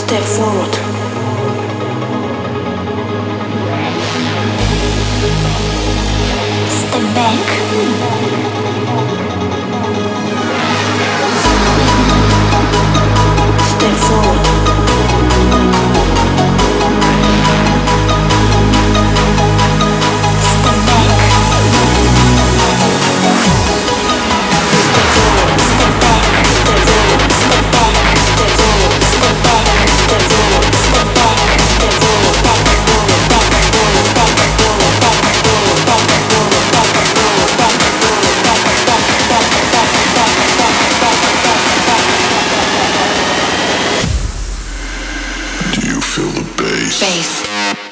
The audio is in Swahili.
Step forward. Step back. Step forward. Step back. Step forward. Step back. Step forward. Step back. Step forward. Step back. Step forward. Step back. Step forward. Back. Forward. Back. Forward. Back. Forward. Back. Forward. Back. Forward. Back. Forward. Back. Forward. Back. Back. Back. Back. Back. Back. Back. Do you feel the bass? Bass.